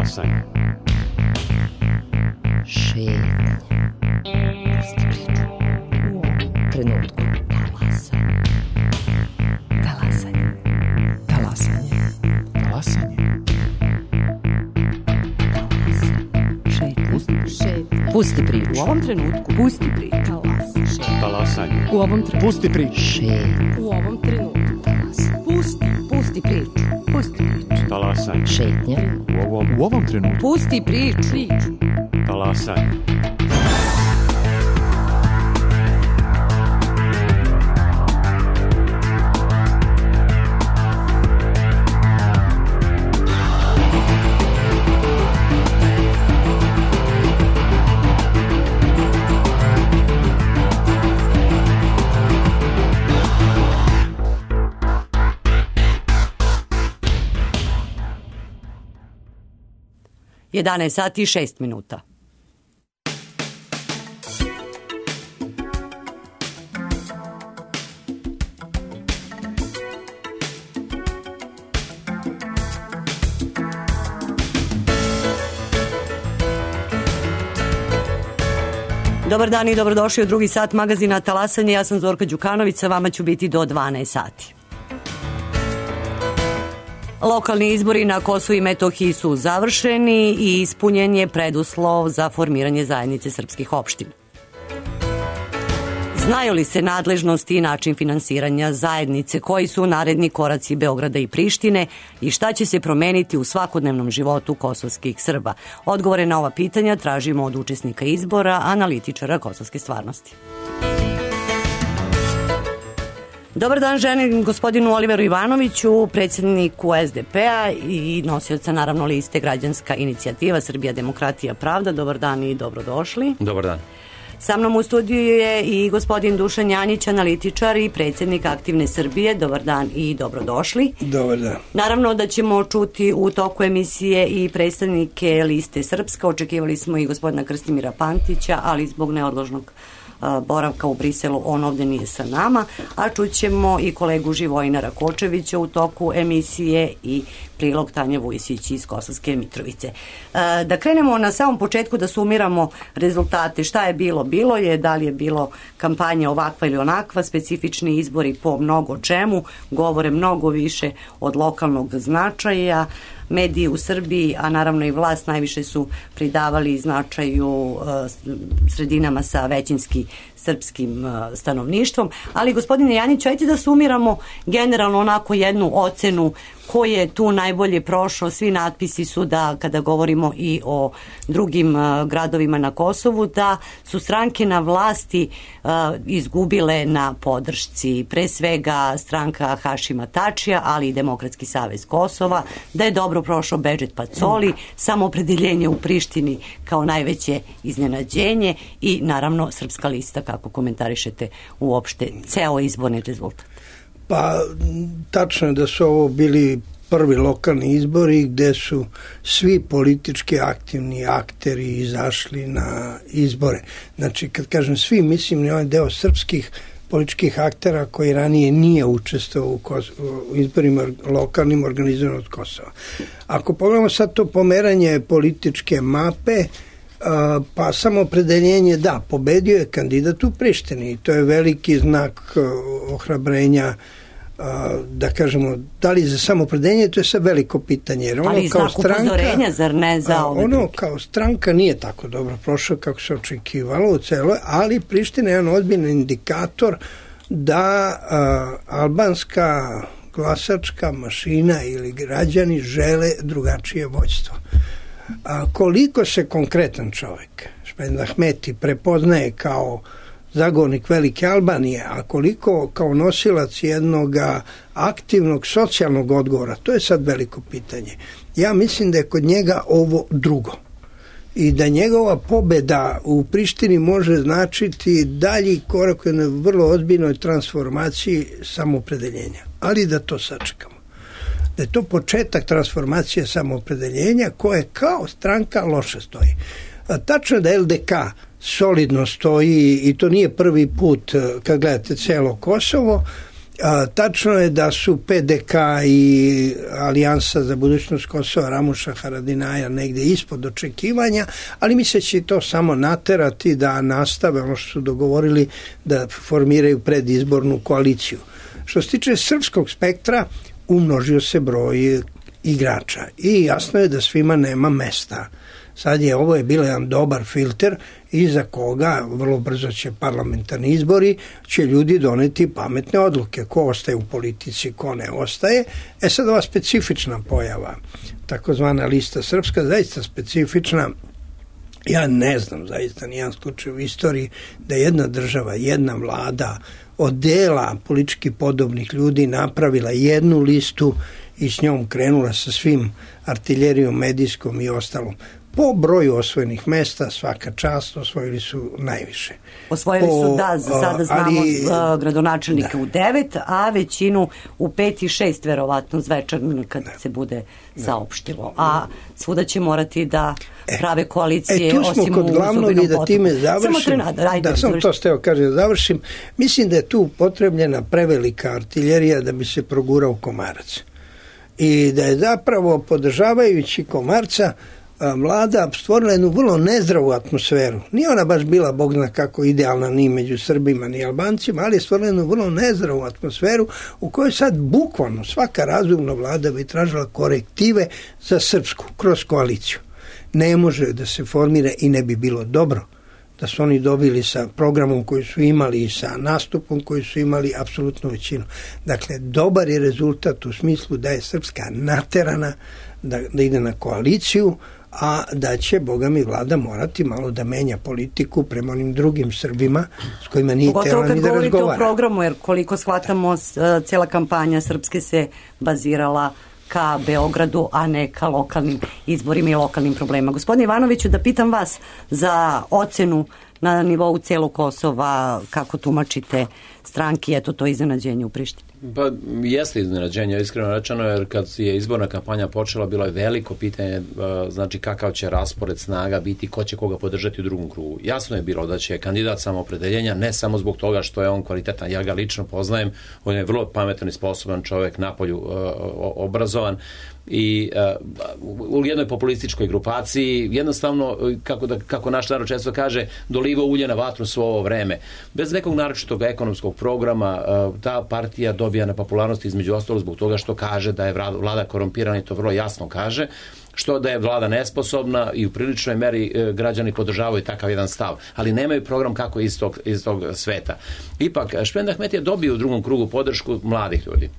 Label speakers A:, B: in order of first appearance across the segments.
A: Talasanje.
B: Šetnja. Pusti priču. U ovom trenutku. Talasanje. Talasanje.
C: Talasanje.
B: Šetnja. Pusti priču.
D: U ovom trenutku. Pusti priču.
A: Talasanje.
D: U ovom trenutku.
C: Pusti priču.
B: Šetnja.
D: U ovom trenutku. Pusti priču. Pusti priču.
A: Talasanje.
B: Šetnja.
C: U ovom trenutku.
D: Pusti priču.
A: Talasanje.
D: Jedanaest sati i 6 minuta. Dobar dan i dobrodošli u drugi sat magazina Talasanje. Ja sam Zorka Đukanović, sa vama ću biti do 12 sati. Lokalni izbori na Kosovu i Metohiji su završeni i ispunjen je preduslov za formiranje zajednice srpskih opština. Znaju li se nadležnosti i način finansiranja zajednice, koji su naredni koraci Beograda i Prištine i šta će se promeniti u svakodnevnom životu kosovskih Srba? Odgovore na ova pitanja tražimo od učesnika izbora, analitičara kosovske stvarnosti. Dobar dan, želim gospodinu Oliveru Ivanoviću, predsjedniku SDP-a i nosioca naravno liste Građanska inicijativa Srbija, demokratija, pravda. Dobar dan i dobrodošli.
E: Dobar dan.
D: Sa mnom u studiju je i gospodin Dušan Janjić, analitičar i predsjednik Aktivne Srbije. Dobar dan i dobrodošli.
F: Dobar dan.
D: Naravno da ćemo čuti u toku emisije i predstavnike liste Srpska. Očekivali smo i gospodina Krstimira Pantića, ali zbog neodložnog boravka u Briselu on ovdje nije sa nama, a čućemo i kolegu Živojina Rakočevića u toku emisije i prilog Tanje Vujsić iz Kosovske Mitrovice. Da krenemo na samom početku da sumiramo rezultate. Šta je bilo? Bilo je, da li je bilo kampanja ovakva ili onakva, specifični izbori po mnogo čemu, govore mnogo više od lokalnog značaja. Mediji u Srbiji, a naravno i vlast, najviše su pridavali značaju sredinama sa većinski srpskim stanovništvom. Ali gospodine Janić, ajte da sumiramo generalno onako jednu ocenu ko je tu najbolje prošao. Svi natpisi su da, kada govorimo i o drugim gradovima na Kosovu, da su stranke na vlasti izgubile na podršci. Pre svega stranka Hašima Tačija, ali i Demokratski savez Kosova, da je dobro prošao Bedžet Pacoli, samoopredeljenje u Prištini kao najveće iznenađenje i naravno Srpska lista. Kako komentarišete uopšte ceo izborni rezultat?
F: Pa, tačno je da su ovo bili prvi lokalni izbori gde su svi politički aktivni akteri izašli na izbore. Znači, kad kažem svi, mislim na ovaj deo srpskih političkih aktera koji ranije nije učestvovao u izborima lokalnim organizovanim od Kosova. Ako pogledamo sad to pomeranje političke mape, pa samoopredeljenje, da, pobedio je kandidat u Prištini i to je veliki znak ohrabrenja, da kažemo, da li za samoopredeljenje, to je sad veliko pitanje. Jer ono
D: ali
F: kao
D: znak upozorenja, zar ne za ove
F: ono kao stranka nije tako dobro prošao kako se očekivalo u celoj, ali Priština je jedan ozbiljan indikator da albanska glasačka mašina ili građani žele drugačije vođstvo. Koliko se konkretan čovjek, Špend Ahmeti, prepoznaje kao zagovornik velike Albanije, a koliko kao nosilac jednog aktivnog socijalnog odgovora, to je sad veliko pitanje. Ja mislim da je kod njega ovo drugo i da njegova pobeda u Prištini može značiti dalji korak u jednoj vrlo ozbiljnoj transformaciji samoopredeljenja, ali da to sačekamo. Da je to početak transformacije samoopredeljenja koje kao stranka loše stoji. Tačno da LDK solidno stoji i to nije prvi put kad gledate celo Kosovo Tačno je da su PDK i Alijansa za budućnost Kosova Ramuša Haradinaja negde ispod očekivanja, ali misle će to samo naterati da nastave ono što su dogovorili, da formiraju predizbornu koaliciju. Što se tiče srpskog spektra, umnožio se broj igrača i jasno je da svima nema mesta. Sad je ovo bilo jedan dobar filter iza koga vrlo brzo će parlamentarni izbori, će ljudi doneti pametne odluke, ko ostaje u politici, ko ne ostaje. Sad ova specifična pojava, takozvana lista srpska, zaista specifična. Ja ne znam zaista nijedan slučaj u istoriji da jedna država, jedna vlada od dela politički podobnih ljudi napravila jednu listu i s njom krenula sa svim artiljerijom, medijskom i ostalom. Po broju osvojenih mesta, svaka čast, osvojili su najviše.
D: Osvojili su, sada znamo gradonačelnika u 9, a većinu u 5 i 6, verovatno, zvečer kad se bude saopštilo. A svuda će morati da prave koalicije,
F: tu smo kod glavnog i da time završim. Sam to steo kaže završim. Mislim da je tu potrebljena prevelika artiljerija da bi se progurao Komarac. I da je zapravo podržavajući Komarca vlada stvorila jednu vrlo nezdravu atmosferu. Nije ona baš bila, Bog zna kako, idealna ni među Srbima ni Albancima, ali je stvorila jednu vrlo nezdravu atmosferu u kojoj sad bukvalno svaka razumna vlada bi tražila korektive za Srpsku kroz koaliciju. Ne može da se formira i ne bi bilo dobro da su oni dobili sa programom koji su imali i sa nastupom koji su imali apsolutnu većinu. Dakle, dobar je rezultat u smislu da je Srpska naterana da ide na koaliciju, a da će, Boga mi, vlada morati malo da menja politiku prema onim drugim Srbima s kojima nije tela ni da razgovara. Pogotovo kad govorite o programu, jer koliko shvatamo, cijela kampanja Srpske se bazirala ka Beogradu, a ne ka lokalnim izborima i lokalnim problemima. Gospodine Ivanoviću, da pitam vas za ocenu na nivou celog Kosova, kako tumačite stranki, eto to iznenađenje u Prištini?
E: Pa jeste iznenađenje, iskreno rečeno, jer kad je izborna kampanja počela, bilo je veliko pitanje, znači kakav će raspored snaga biti, ko će koga podržati u drugom krugu. Jasno je bilo da će kandidat samoopredeljenja, ne samo zbog toga što je on kvalitetan, ja ga lično poznajem, on je vrlo pametan i sposoban čovjek, napolju obrazovan, i u jednoj populističkoj grupaciji jednostavno, kako naš narod često kaže, doliva ulje na vatru svo ovo vreme. Bez nekog naročitog ekonomskog programa ta partija dobija na popularnosti, između ostalog zbog toga što kaže da je vlada korumpirana, i to vrlo jasno kaže, što da je vlada nesposobna, i u priličnoj meri građani podržavaju takav jedan stav, ali nemaju program kako iz tog sveta. Ipak, Špend Ahmet je dobio u drugom krugu podršku mladih ljudi.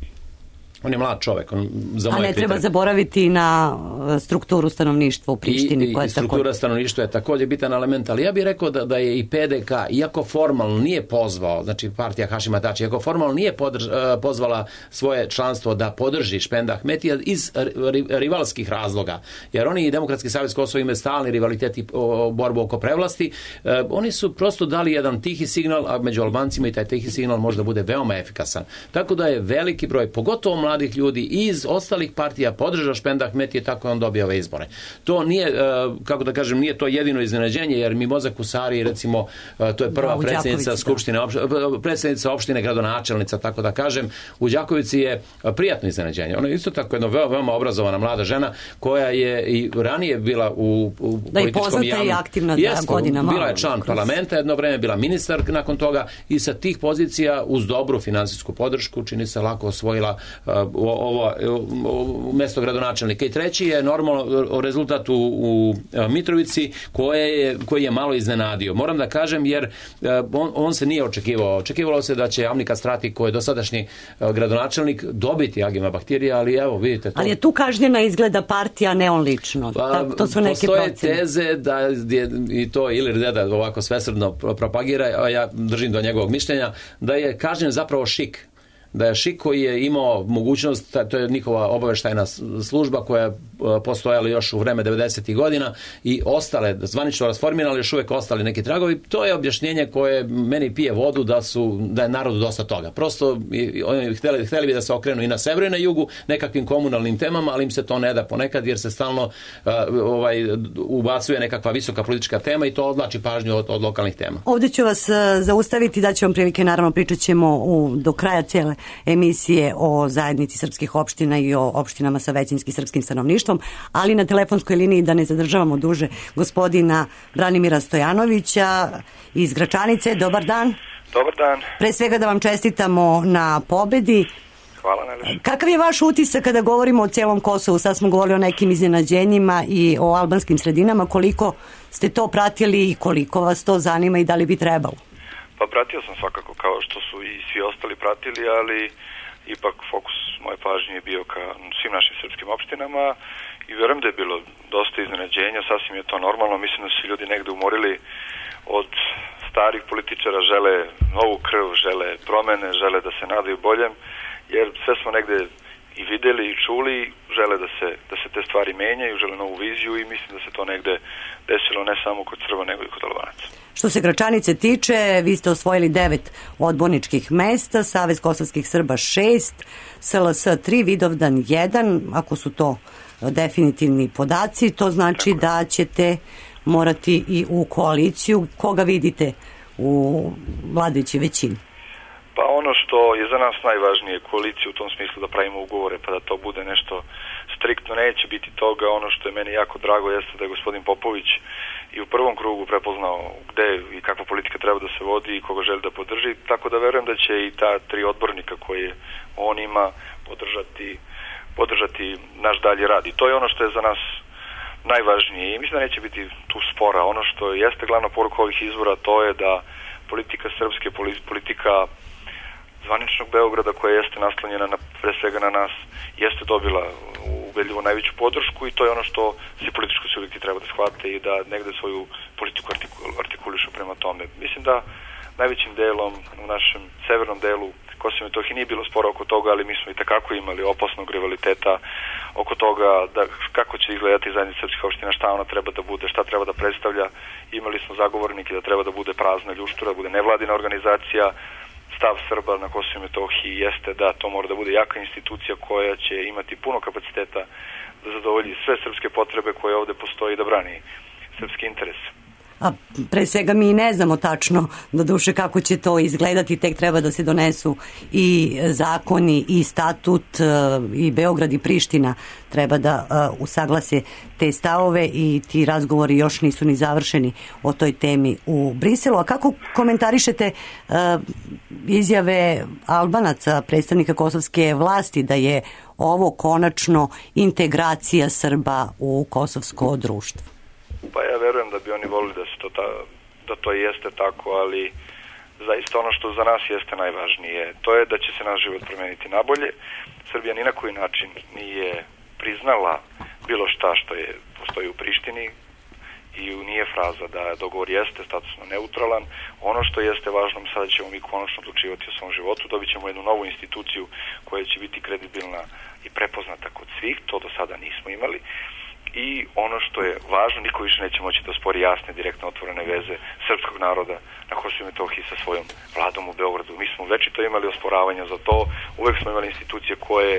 E: On je mlad čovek.
D: A ne treba zaboraviti na strukturu stanovništva u Prištini.
E: I struktura stanovništva je također bitan element, ali ja bih rekao da je i PDK, iako formalno nije pozvao, znači partija Hašima Tačija, iako formalno nije pozvala svoje članstvo da podrži Špenda Ahmetija iz rivalskih razloga, jer oni i Demokratski savez Kosova imaju stalni rivalitet i borbu oko prevlasti, oni su prosto dali jedan tihi signal, a među Albancima i taj tihi signal možda bude veoma efikasan. Tako da je veliki broj, pogotovo mladih ljudi iz ostalih partija podržao Špenda Ahmetija, tako je on dobio ove izbore. To nije, kako da kažem, nije to jedino iznenađenje, jer Mimoza Kusari, recimo, to je prva predsjednica Skupštine, predsjednica opštine, gradonačelnica, tako da kažem, u Đakovici je prijatno iznenađenje. Ona je isto tako jedna veoma obrazovana mlada žena, koja je i ranije bila u političkom javnom.
D: I aktivna godinama.
E: Bila je član parlamenta, jedno vreme bila ministar nakon toga, i sa tih pozicija uz dobru finansijsku podršku čini se lako osvojila ovo mesto gradonačelnika. I treći je normalno rezultat u Mitrovici koji je malo iznenadio. Moram da kažem, jer on se nije očekivao. Očekivalo se da će Avni Kastrati, koji je dosadašnji gradonačelnik, dobiti Agima Baktirija, ali evo, vidite to.
D: Ali je tu kažnjena izgleda partija, ne on lično. To su neke procene.
E: Postoje teze da je, i to Ilir Deda ovako svesrdno propagira, a ja držim do njegovog mišljenja, da je kažnjen zapravo Šik. Da je Šik, koji je imao mogućnost, to je njihova obaveštajna služba koja je postojala još u vreme 90. godina i ostale, zvanično rasformirali, još uvijek ostali neki tragovi. To je objašnjenje koje meni pije vodu da je narodu dosta toga. Prosto oni hteli bi da se okrenu i na severu i na jugu nekakvim komunalnim temama, ali im se to ne da ponekad, jer se stalno ubacuje nekakva visoka politička tema i to odlači pažnju od lokalnih tema.
D: Ovdje ću vas zaustaviti, daću vam prilike, naravno pričat ćemo do kraja cijele emisije o zajednici srpskih opština i o opštinama sa većinskim srpskim stanovništvom, ali na telefonskoj liniji, da ne zadržavamo duže, gospodina Branimira Stojanovića iz Gračanice. Dobar dan.
G: Dobar dan.
D: Pre svega da vam čestitamo na pobedi.
G: Hvala najlepše.
D: Kakav je vaš utisak kada govorimo o celom Kosovu? Sad smo govorili o nekim iznenađenjima i o albanskim sredinama. Koliko ste to pratili i koliko vas to zanima i da li bi trebalo?
G: Pa pratio sam svakako kao što su i svi ostali pratili, ali ipak fokus moje pažnje je bio ka svim našim srpskim opštinama i vjerujem da je bilo dosta iznenađenja. Sasvim je to normalno. Mislim da su ljudi negde umorili od starih političara, žele novu krv, žele promene, žele da se nadaju boljem, jer sve smo negde i videli i čuli, žele da se te stvari menjaju, žele novu viziju i mislim da se to negde desilo ne samo kod Srba, nego i kod Albanaca.
D: Što se Gračanice tiče, vi ste osvojili 9 odborničkih mesta, Savez kosovskih Srba 6, SLS 3, Vidovdan 1, ako su to definitivni podaci, to znači da ćete morati i u koaliciju. Koga vidite u vladajućoj većini?
G: Pa ono što je za nas najvažnije, koaliciju u tom smislu da pravimo ugovore, pa da to bude nešto striktno, neće biti toga. Ono što je meni jako drago jeste da je gospodin Popović i u prvom krugu prepoznao gde i kakva politika treba da se vodi i koga želi da podrži, tako da verujem da će i ta 3 odbornika koje on ima podržati naš dalji rad. I to je ono što je za nas najvažnije i mislim da neće biti tu spora. Ono što jeste glavna poruka ovih izbora, to je da politika srpske, politika zvaničnog Beograda koja jeste naslonjena pre svega na nas, jeste dobila ubedljivo najveću podršku i to je ono što svi politički subjekti treba da shvate i da negde svoju politiku artikulišu prema tome. Mislim da najvećim delom u našem severnom delu Kosova i Metohije nije bilo spora oko toga, ali mi smo i takako imali opasnog rivaliteta oko toga da kako će izgledati zajednica srpskih opština, šta ona treba da bude, šta treba da predstavlja. Imali smo zagovornike da treba da bude prazna ljuštura, da bude nevladina organizacija. Stav Srba na Kosovu i Metohiji jeste da to mora da bude jaka institucija koja će imati puno kapaciteta da zadovolji sve srpske potrebe koje ovde postoji i da brani srpski interes.
D: A pre svega mi ne znamo tačno doduše kako će to izgledati, tek treba da se donesu i zakoni i statut i Beograd i Priština treba da usaglase te stavove i ti razgovori još nisu ni završeni o toj temi u Briselu. A kako komentarišete izjave Albanaca, predstavnika kosovske vlasti, da je ovo konačno integracija Srba u kosovsko društvo?
G: Pa ja verujem da bi oni volili da to jeste tako, ali zaista ono što za nas jeste najvažnije, to je da će se naš život promeniti nabolje. Srbija ni na koji način nije priznala bilo šta što postoji u Prištini i nije fraza da dogovor jeste statusno neutralan. Ono što jeste važno, sada ćemo mi konačno odlučivati o svom životu, dobit ćemo jednu novu instituciju koja će biti kredibilna i prepoznata kod svih, to do sada nismo imali. I ono što je važno, niko više neće moći da spori jasne, direktno otvorene veze srpskog naroda na Kosovu i Metohiji sa svojom vladom u Beogradu. Mi smo večito imali osporavanja za to, uvek smo imali institucije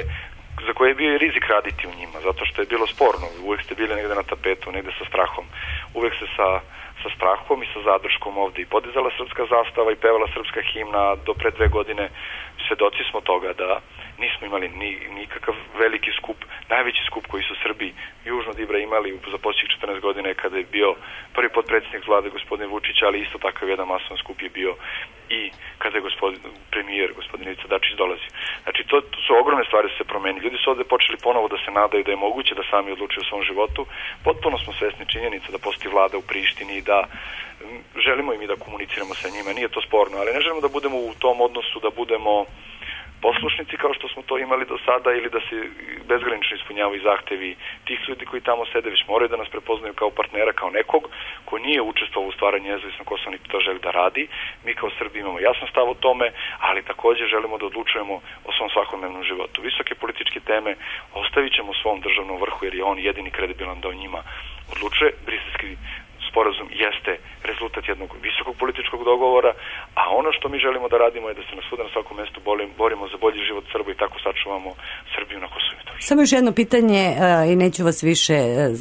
G: za koje je bio i rizik raditi u njima, zato što je bilo sporno, uvek ste bili negde na tapetu, negde sa strahom. Uvek se sa strahom i sa zadrškom ovde i podizala srpska zastava i pevala srpska himna. Do pre 2 godine svedoci smo toga da nismo imali nikakav veliki skup. Najveći skup koji su Srbi južno od Ibra imali za posljednjih 14 godine kada je bio prvi potpredsjednik vlade gospodin Vučić, ali isto takav jedan masovan skup je bio i kada je premijer gospodin Ivica Dačić dolazi. Znači to su ogromne stvari da se promeni. Ljudi su ovde počeli ponovo da se nadaju da je moguće da sami odlučuju o svom životu. Potpuno smo svesni činjenica da postoji vlada u Prištini i da želimo i mi da komuniciramo sa njima. Nije to sporno, ali ne želimo da budemo u tom odnosu, da budemo poslušnici kao što smo to imali do sada ili da se bezgranično ispunjavaju zahtevi tih ljudi koji tamo sede, već moraju da nas prepoznaju kao partnera, kao nekog ko nije učestvovao u stvaranju nezavisnog Kosova niti to želi da radi. Mi kao Srbi imamo jasan stav o tome, ali takođe želimo da odlučujemo o svom svakodnevnom životu. Visoke političke teme ostavit ćemo svom državnom vrhu jer je on jedini kredibilan da o njima odlučuje. Briselski sporazum jeste rezultat jednog visokog političkog dogovora, a ono što mi želimo da radimo je da se na svakom mestu borimo za bolji život Srba i tako sačuvamo Srbiju na Kosovu i Metohiji.
D: Samo još jedno pitanje i neću vas više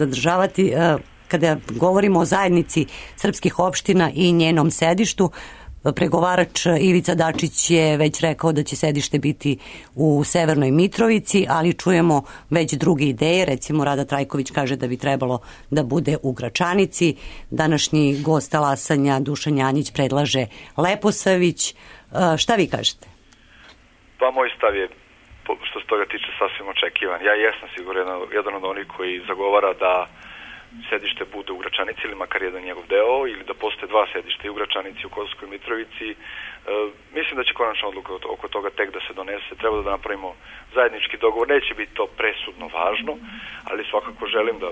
D: zadržavati. Kada govorimo o zajednici srpskih opština i njenom sedištu, pregovarač Ivica Dačić je već rekao da će sedište biti u Severnoj Mitrovici, ali čujemo već druge ideje. Recimo Rada Trajković kaže da bi trebalo da bude u Gračanici. Današnji gost talasanja Dušan Janjić predlaže Leposavić. Šta vi kažete?
G: Pa moj stav je, što se toga tiče, sasvim očekivan. Ja jesam siguran jedan od onih koji zagovara da sedište bude u Gračanici ili makar jedan njegov deo, ili da postoje dva sedišta i u Gračanici i u Kosovskoj Mitrovici. Mislim da će konačna odluka oko toga tek da se donese. Treba da napravimo zajednički dogovor. Neće biti to presudno važno, ali svakako želim da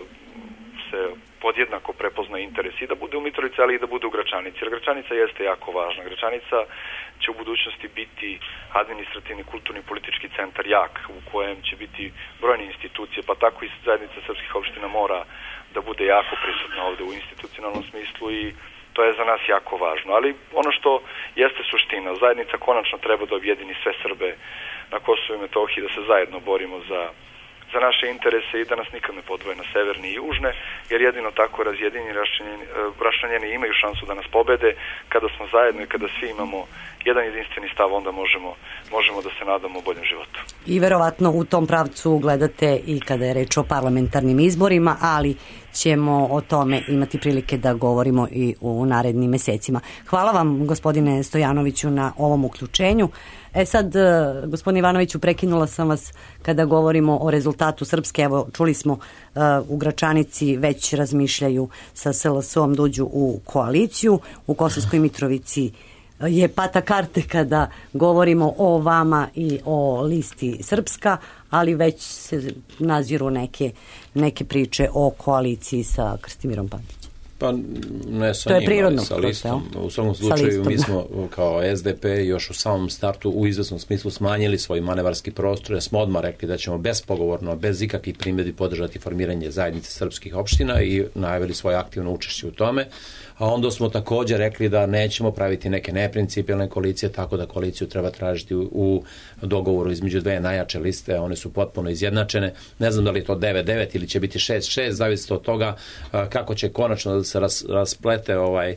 G: se podjednako prepozna interes i da bude u Mitrovici, ali i da bude u Gračanici. Jer Gračanica jeste jako važna. Gračanica će u budućnosti biti administrativni, kulturni, politički centar jak, u kojem će biti brojne institucije, pa tako i zajednica srpskih opština mora da bude jako prisutna ovde u institucionalnom smislu i to je za nas jako važno. Ali ono što jeste suština, zajednica konačno treba da objedini sve Srbe na Kosovu i Metohiji, da se zajedno borimo za naše interese i da nas nikad ne podvoje na severne i južne, jer jedino tako razjedinjeni raščlanjeni imaju šansu da nas pobede. Kada smo zajedno i kada svi imamo jedan jedinstveni stav, onda možemo da se nadamo boljem životu. I
D: verovatno u tom pravcu gledate i kada je reč o parlamentarnim izborima, ali ćemo o tome imati prilike da govorimo i u narednim mesecima. Hvala vam, gospodine Stojanoviću, na ovom uključenju. Sad, gospodine Ivanoviću, prekinula sam vas kada govorimo o rezultatu Srpske. Evo, čuli smo u Gračanici već razmišljaju sa SLS-om da uđu u koaliciju. U Kosovskoj Mitrovici je pata karte kada govorimo o vama i o listi Srpska, ali već se naziru neke priče o koaliciji sa Krstimirom Pantićem.
E: Pa ne sa njima, sa listom. U svakom slučaju mi smo kao SDP još u samom startu u izvesnom smislu smanjili svoj manevarski prostor, jer smo odmah rekli da ćemo bespogovorno, bez ikakvih primjedbi podržati formiranje zajednice srpskih opština i najavili svoje aktivno učešće u tome. A onda smo također rekli da nećemo praviti neke neprincipijalne koalicije, tako da koaliciju treba tražiti u dogovoru između dve najjače liste, one su potpuno izjednačene. Ne znam da li je to 9-9 ili će biti 6-6, zavisi od toga kako će konačno da se rasplete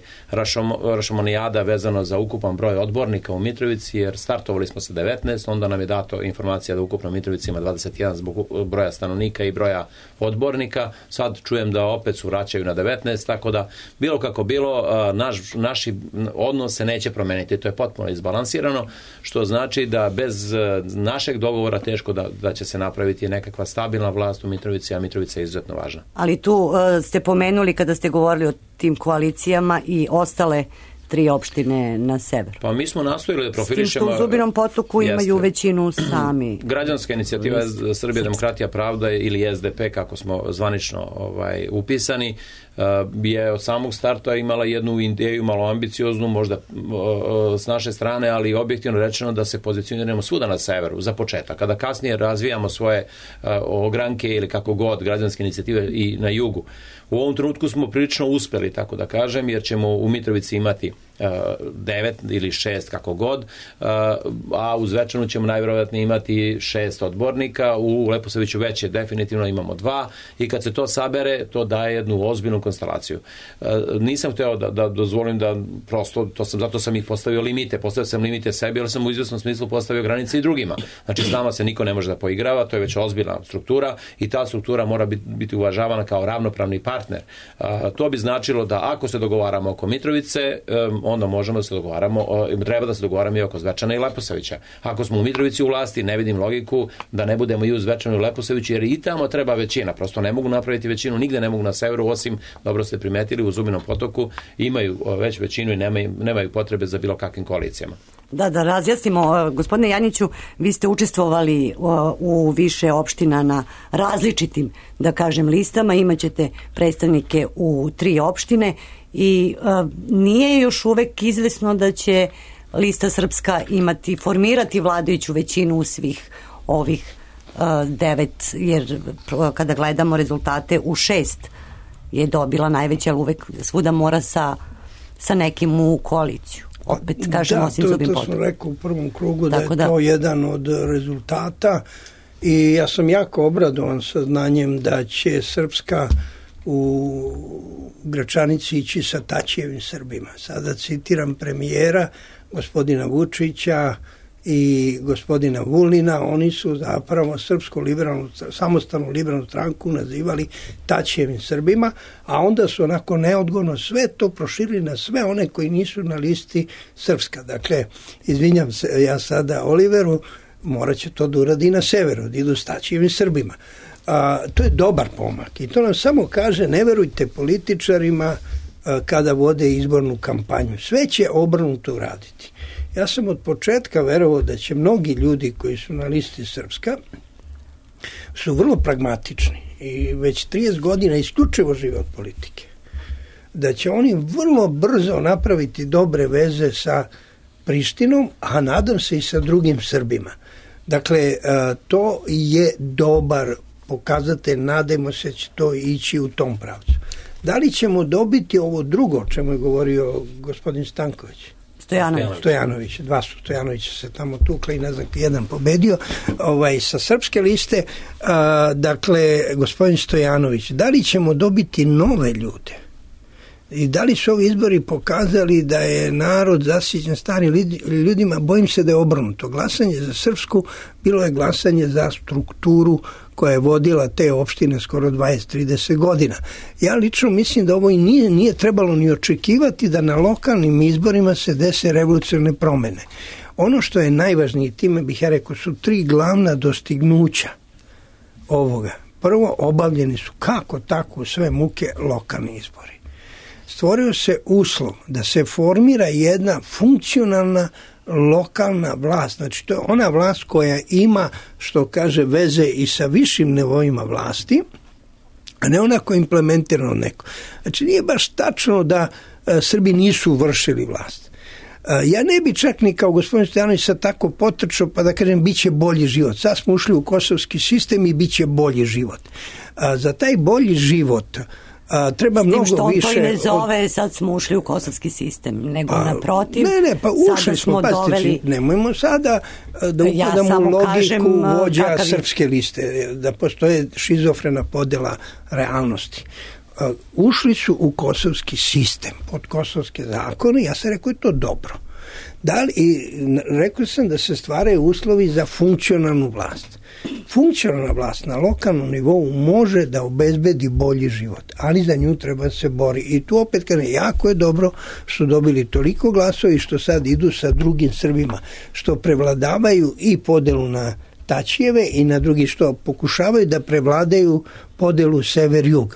E: rašomonijada vezano za ukupan broj odbornika u Mitrovici, jer startovali smo sa 19, onda nam je dato informacija da ukupno Mitrovici ima 21 zbog broja stanovnika i broja odbornika. Sad čujem da opet su vraćaju na 19, tako da bilo kako bilo, naši odnos se neće promeniti. To je potpuno izbalansirano, što znači da bez našeg dogovora teško da će se napraviti nekakva stabilna vlast u Mitrovici, a Mitrovica je izuzetno važna.
D: Ali tu ste pomenuli kada ste govorili o tim koalicijama i ostale 3 opštine na severu.
E: Pa mi smo nastojili da profilišemo...
D: S tim što u Zubinom Potoku imaju većinu sami.
E: Građanska inicijativa Srbija, demokratija, pravda ili SDP, kako smo zvanično upisani, je od samog starta imala jednu ideju malo ambicioznu, možda s naše strane, ali objektivno rečeno da se pozicioniramo svuda na severu, za početak. Kada kasnije razvijamo svoje ogranke ili kako god građanske inicijative i na jugu. U ovom trenutku smo prilično uspeli, tako da kažem, jer ćemo u Mitrovici imati 9 ili 6 kako god, a u Zvečanu ćemo najvjerojatnije imati 6 odbornika, u Leposaviću već je definitivno imamo 2 i kad se to sabere, to daje jednu ozbiljnu konstelaciju. Nisam hteo da dozvolim da prosto, zato sam ih postavio limite sebi, ali sam u izvjesnom smislu postavio granice i drugima. Znači s nama se niko ne može da poigrava, to je već ozbiljna struktura i ta struktura mora biti uvažavana kao ravnopravni partner. To bi značilo da ako se dogovaramo oko Mitrovice, onda možemo da se dogovaramo, treba da se dogovaramo i oko Zvečana i Leposavića. Ako smo u Mitrovici u vlasti, ne vidim logiku da ne budemo i u Zvečanu i Leposaviću, jer i tamo treba većina. Prosto ne mogu napraviti većinu, nigde ne mogu na severu, osim, dobro ste primetili, u Zubinom Potoku imaju već većinu i nemaju potrebe za bilo kakvim koalicijama.
D: Da razjasnimo. Gospodine Janjiću, vi ste učestvovali u više opština na različitim, da kažem, listama. Imaćete predstavnike u 3 opštine i nije još uvek izvesno da će lista Srpska formirati vladajuću većinu u svih ovih 9, jer kada gledamo rezultate u 6 je dobila najveća, ali uvek svuda mora sa nekim u koaliciju. Opet kažem, osim Zubin Potok.
F: To sam rekao u prvom krugu da je to jedan od rezultata i ja sam jako obradovan sa znanjem da će Srpska u Gračanici ići sa Tačijevim Srbima. Sada citiram premijera, gospodina Vučića i gospodina Vulina, oni su zapravo srpsku liberalnu, samostalnu liberalnu stranku nazivali Tačijevim Srbima, a onda su onako neodgovorno sve to proširili na sve one koji nisu na listi srpska. Dakle, izvinjam se ja sada Oliveru, morat će to da uradi na severu, da idu s Tačijevim Srbima. To je dobar pomak i to nam samo kaže ne verujte političarima kada vode izbornu kampanju. Sve će obrnuto uraditi. Ja sam od početka verovao da će mnogi ljudi koji su na listi srpska su vrlo pragmatični i već 30 godina isključivo žive od politike. Da će oni vrlo brzo napraviti dobre veze sa Prištinom, a nadam se i sa drugim Srbima. Dakle, to je dobar pokazatelj, nadajmo se će to ići u tom pravcu. Da li ćemo dobiti ovo drugo, o čemu je govorio gospodin Stanković? Stojanović, dva su Stojanovića se tamo tukla i ne znam, jedan pobedio sa srpske liste. Dakle, gospodin Stojanović, da li ćemo dobiti nove ljude? I da li su ovi izbori pokazali da je narod zasićen starim ljudima? Bojim se da je obrnuto. Glasanje za srpsku bilo je glasanje za strukturu koja je vodila te opštine skoro 20-30 godina. Ja lično mislim da ovo i nije trebalo ni očekivati da na lokalnim izborima se dese revolucionarne promene. Ono što je najvažnije, time bih ja rekao, su 3 glavna dostignuća ovoga. Prvo, obavljeni su kako tako sve muke lokalni izbori. Stvorio se uslov da se formira jedna funkcionalna lokalna vlast. Znači, to je ona vlast koja ima, što kaže, veze i sa višim nivoima vlasti, a ne ona koja je implementirana neko. Znači, nije baš tačno da Srbi nisu vršili vlast. Ja ne bi čak ni kao gospodin Stojanović sad tako potrčao pa da kažem bit će bolji život. Sad smo ušli u kosovski sistem i bit će bolji život. Za taj bolji život treba mnogo više... S tim što on to i ne zove sad smo ušli u kosovski sistem, nego naprotiv. Pa ušli smo, pazite, nemojmo sada da upadamo u logiku vođa srpske liste, da postoje šizofrena podela realnosti. Ušli su u kosovski sistem, pod kosovske zakone, ja sam rekao je to dobro. Rekao sam da se stvaraju uslovi za funkcionalnu vlast. Funkcionalna vlast na lokalnom nivou može da obezbedi bolji život, ali za nju treba da se bori. I tu opet kažem, jako je dobro što dobili toliko glasova i što sad idu sa drugim Srbima, što prevladavaju i podelu na Tačijeve i na drugi, što pokušavaju da prevladaju podelu sever-jug.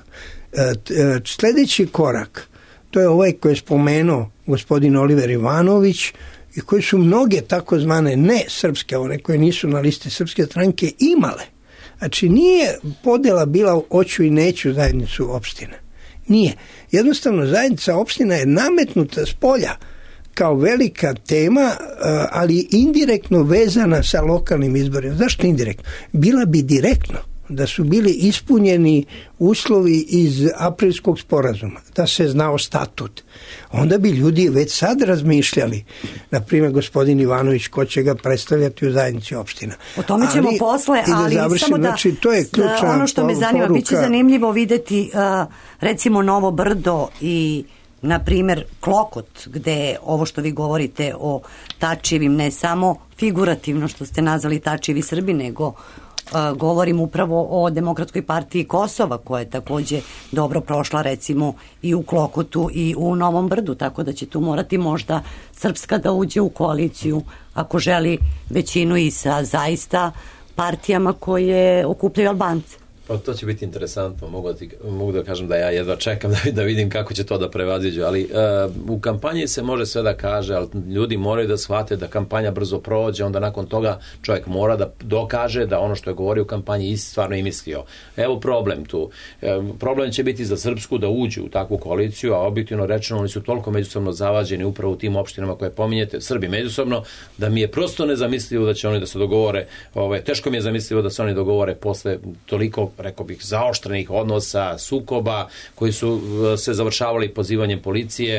F: Sljedeći korak, to je ovaj koji je spomenuo gospodin Oliver Ivanović i koji su mnoge takozvane ne srpske, one koje nisu na listi srpske stranke imale. Znači nije podela bila hoću i neću zajednicu opština. Nije. Jednostavno zajednica opština je nametnuta s polja kao velika tema, ali indirektno vezana sa lokalnim izborima. Zašto indirektno? Bila bi direktno da su bili ispunjeni uslovi iz aprilskog sporazuma, da se znao statut. Onda bi ljudi već sad razmišljali, na primjer gospodin Ivanović, ko će ga predstavljati u zajednici opština. O tome ćemo posle, ali samo da, znači, to je ključna ono što me zanima, bit će zanimljivo videti recimo Novo Brdo i na primjer Klokot, gde ovo što vi govorite o Tačijevim, ne samo figurativno što ste nazvali Tačijevi Srbi, nego govorim upravo o Demokratskoj partiji Kosova, koja je takođe dobro prošla recimo i u Klokotu i u Novom Brdu, tako da će tu morati možda Srpska da uđe u koaliciju ako želi većinu i sa zaista partijama koje okupljaju Albance.
E: Pa to će biti interesantno, mogu da kažem da ja jedva čekam da vidim kako će to da prevaziđu, ali u kampanji se može sve da kaže, ali ljudi moraju da shvate da kampanja brzo prođe, onda nakon toga čovjek mora da dokaže da ono što je govorio u kampanji stvarno i mislio. Evo problem tu. Problem će biti za Srpsku da uđu u takvu koaliciju, a objektivno rečeno oni su toliko međusobno zavađeni upravo u tim opštinama koje pominjete, Srbi međusobno, da mi je prosto nezamislivo da će oni da se dogovore, teško mi je zamislivo da se oni dogovore posle toliko, rekao bih, zaoštrenih odnosa, sukoba koji su se završavali pozivanjem policije.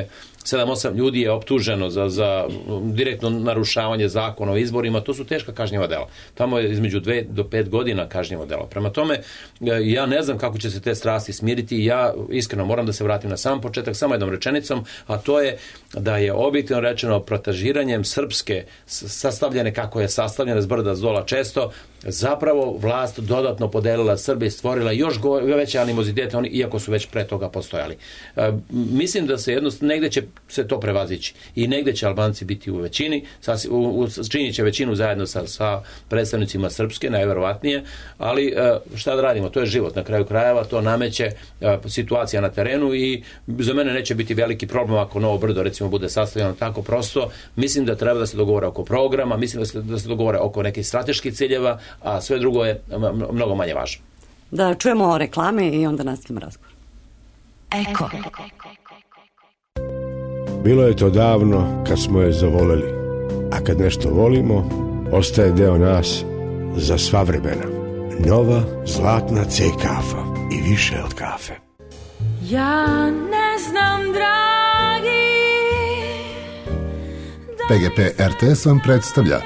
E: 7-8 ljudi je optuženo za direktno narušavanje zakona o izborima, to su teška kažnjiva dela. Tamo je između 2 do 5 godina kažnjivo delo. Prema tome, ja ne znam kako će se te strasti smiriti i ja iskreno moram da se vratim na sam početak samo jednom rečenicom, a to je da je objektivno rečeno protažiranjem srpske sastavljene kako je sastavljena s brda s dola često, zapravo vlast dodatno podelila Srbije, stvorila još veće animozitete, oni iako su već pre toga postojali. Mislim da se jednostavno negde će se to prevazići i negde će Albanci biti u većini, činit će većinu zajedno sa predstavnicima Srpske, najverovatnije, ali šta da radimo, to je život na kraju krajeva, to nameće situacija na terenu i za mene neće biti veliki problem ako Novo Brdo recimo bude sastavljeno tako prosto. Mislim da treba da se dogovore oko programa, mislim da se dogovore oko nekih strateških ciljeva, a sve drugo je mnogo manje važno.
D: Da čujemo reklame i onda nastavimo razgovor.
B: Eko.
H: Bilo je to davno kad smo je zavoleli, a kad nešto volimo, ostaje deo nas za sva vremena. Nova zlatna C kafa i više od kafe.
I: Ja ne znam, dragi,
J: PGP RTS vam predstavlja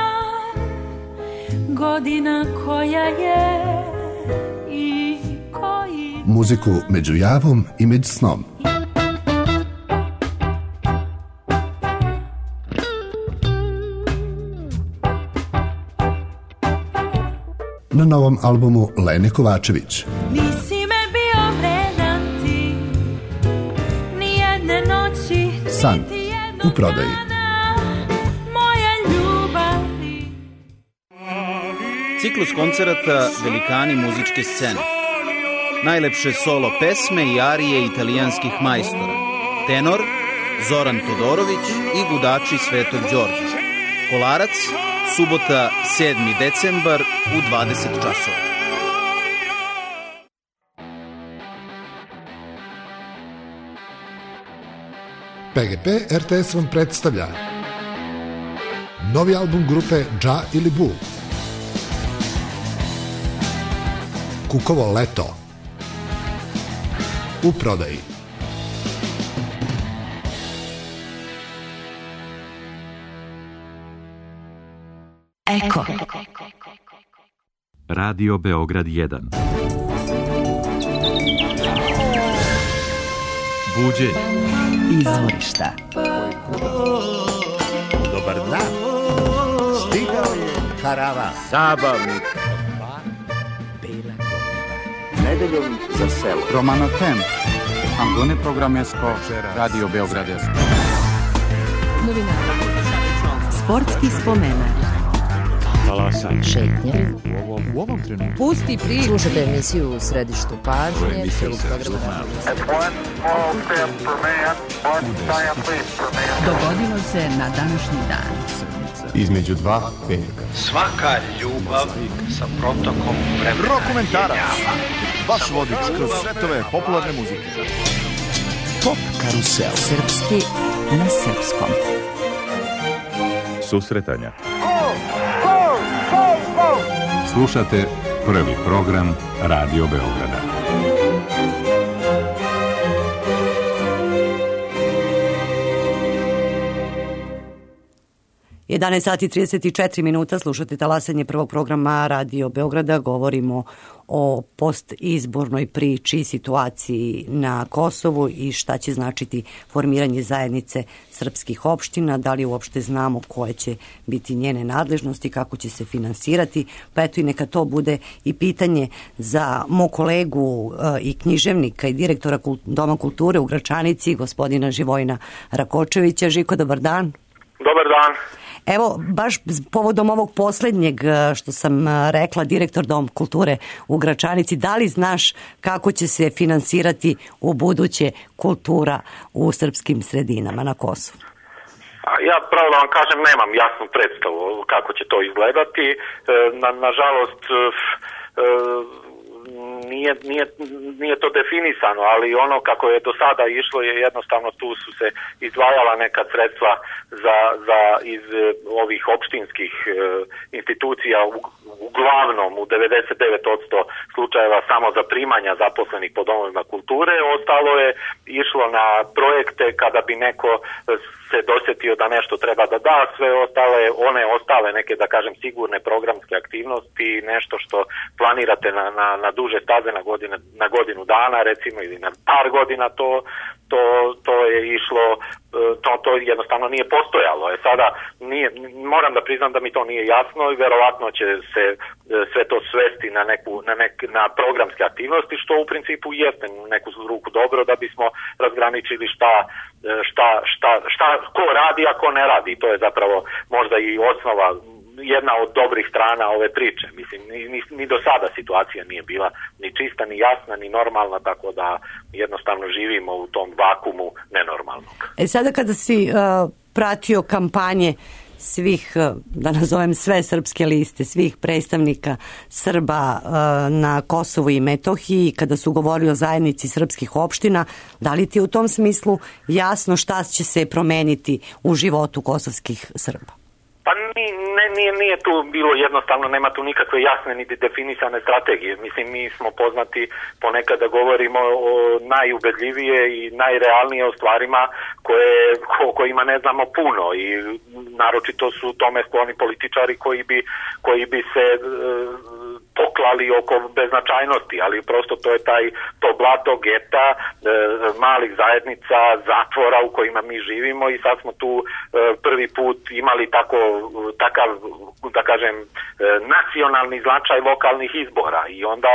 I: godina koja je i koji
J: muziku među javom i među snom. Na novom albumu Lene Kovačević.
I: nisi me bio vredan ti, ni jedne noći,
J: San u prodaji.
I: moje ljubavi.
K: Ciklus koncerata Velikani muzičke scene. Najlepše solo pesme i arije italijanskih majstora. Tenor Zoran Todorović i gudači Svetog Đorđa. Kolarac, subota 7. decembar u 20 časova.
J: PGP RTS vam predstavlja novi album grupe Dža ili Bu. Kukovo leto. U prodaji.
B: Eko.
A: Radio Beograd 1. Buđenje.
B: Izvorišta.
L: Dobar dan. Stigao je karavan.
M: Zabavnik.
L: Bela godina. Nedeljom za selo.
N: Romano Tem. Angone Programesko. Radio Beograd 1.
B: Novinara. Sportski spomenak.
A: Talasanje.
B: Šetnje.
C: U ovom trenutku.
B: Pusti priču. Slušajte emisiju u središtu pažnje.
O: Dogodilo se na današnji dan.
J: Između dva petka.
L: Svaka ljubav sa protokom vremena.
C: Rokomentarac. Vaš vodič kroz svetove popularne muzike.
J: Pop karusel.
B: Srpski na srpskom.
A: Susretanja.
P: Slušate prvi program Radio Beograda.
D: Je 11:34 sati, slušate talasanje prvog programa Radio Beograda. Govorimo o postizbornoj priči, situaciji na Kosovu i šta će značiti formiranje zajednice srpskih opština, da li uopšte znamo koje će biti njene nadležnosti, kako će se finansirati, pa eto i neka to bude i pitanje za mog kolegu i književnika i direktora Doma kulture u Gračanici, gospodina Živojina Rakočevića. Žiko, dobar dan.
Q: Dobar dan.
D: Evo, baš povodom ovog posljednjeg što sam rekla, direktor Dom kulture u Gračanici, da li znaš kako će se finansirati u buduće kultura u srpskim sredinama na Kosovu?
Q: Ja pravo da vam kažem, nemam jasnu predstavu kako će to izgledati. Nažalost, nije to definisano, ali ono kako je do sada išlo je jednostavno, tu su se izdvajala neka sredstva iz ovih opštinskih institucija, uglavnom u 99% slučajeva samo zaprimanja zaposlenih po domovima kulture, ostalo je išlo na projekte kada bi neko se dosjetio da nešto treba da da, sve one ostale neke, da kažem, sigurne programske aktivnosti, nešto što planirate na duže staze na godinu dana, recimo, ili na par godina, to je išlo, to jednostavno nije postojalo. Sada moram da priznam da mi to nije jasno i verovatno će se sve to svesti na programske aktivnosti, što u principu jeste u neku ruku dobro da bismo razgraničili šta ko radi, a ko ne radi. To je zapravo možda i osnova, jedna od dobrih strana ove priče. Mislim, ni do sada situacija nije bila ni čista, ni jasna, ni normalna, tako da jednostavno živimo u tom vakumu nenormalnog.
D: Sada kada si pratio kampanje svih, da nazovem sve srpske liste, svih predstavnika Srba na Kosovu i Metohiji, kada su govorili o zajednici srpskih opština, da li ti je u tom smislu jasno šta će se promeniti u životu kosovskih Srba?
Q: Pa nije tu bilo jednostavno, nema tu nikakve jasne niti definisane strategije. Mislim, mi smo poznati ponekad da govorimo o najubedljivije i najrealnije o stvarima kojima ne znamo puno i naročito su tome skloni političari koji bi se poklali oko beznačajnosti, ali prosto to je to blato geta, malih zajednica, zatvora u kojima mi živimo i sad smo tu prvi put imali takav, da kažem, nacionalni značaj lokalnih izbora i onda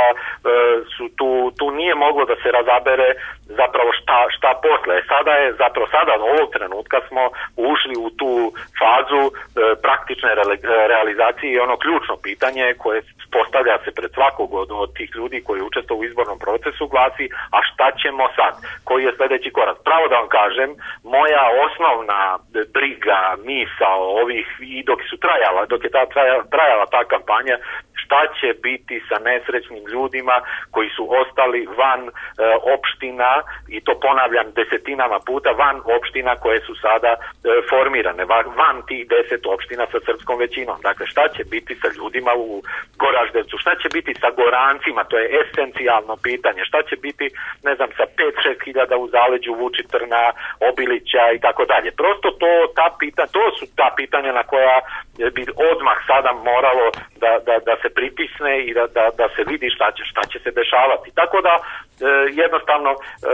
Q: tu nije moglo da se razabere zapravo šta posle. Sada ovog trenutka smo ušli u tu fazu praktične realizacije i ono ključno pitanje koje postavlja se pred svakog od tih ljudi koji učestvuju u izbornom procesu glasi, a šta ćemo sad? Koji je sljedeći korak? Pravo da vam kažem, moja osnovna briga, misao ovih i dok je trajala ta kampanja, šta će biti sa nesrećnim ljudima koji su ostali van opština, i to ponavljam desetinama puta, van opština koje su sada formirane, van tih 10 opština sa srpskom većinom. Dakle, šta će biti sa ljudima u Goraždevcu, šta će biti sa Gorancima, to je esencijalno pitanje, šta će biti, ne znam, sa 5-6 hiljada u zaleđu Vučitrna, Obilića i tako dalje. Prosto to su ta pitanja na koja bi odmah sada moralo da se pritisne i da se vidi šta će se dešavati. Tako da jednostavno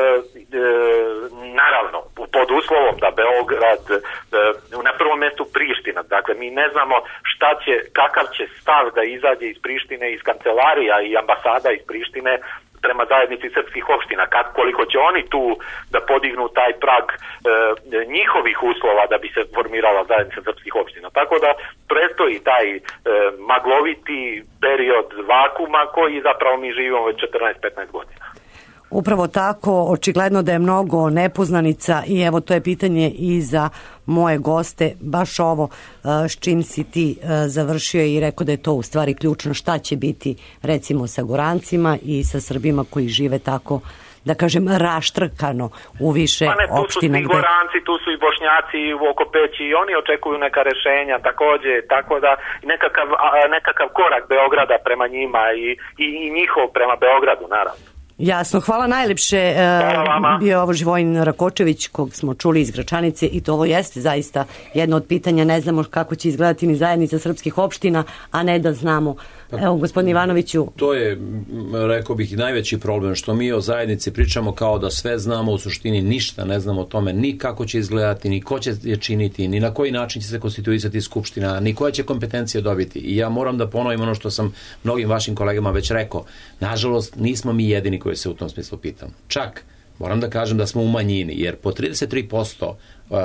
Q: naravno pod uslovom da Beograd na prvom mjestu Priština, dakle mi ne znamo kakav će stav da izađe iz Prištine, iz kancelarija i ambasada iz Prištine prema zajednici srpskih opština, koliko će oni tu da podignu taj prag njihovih uslova da bi se formirala zajednica srpskih opština. Tako da predstoji taj magloviti period vakuma koji zapravo mi živimo već 14-15 godina.
D: Upravo tako, očigledno da je mnogo nepoznanica i evo to je pitanje i za moje goste, baš ovo s čim si ti završio i rekao da je to u stvari ključno, šta će biti recimo sa Gorancima i sa Srbima koji žive tako, da kažem, raštrkano u više opština.
Q: Tu su i Goranci, tu su i Bošnjaci oko Peći i oni očekuju neka rešenja također, tako da nekakav korak Beograda prema njima i njihov prema Beogradu, naravno.
D: Jasno, hvala najlepše. Bio ovo Živojin Rakočević, kog smo čuli iz Gračanice, i to ovo jeste zaista jedno od pitanja, ne znamo kako će izgledati ni zajednica srpskih opština, a ne da znamo. Evo, gospodin Ivanoviću.
E: To je, rekao bih, i najveći problem, što mi o zajednici pričamo kao da sve znamo, u suštini ništa ne znamo o tome, ni kako će izgledati, ni ko će je činiti, ni na koji način će se konstituisati skupština, ni koja će kompetencija dobiti. I ja moram da ponovim ono što sam mnogim vašim kolegama već rekao. Nažalost, nismo mi jedini koji se u tom smislu pitam. Čak, moram da kažem da smo u manjini, jer po 33%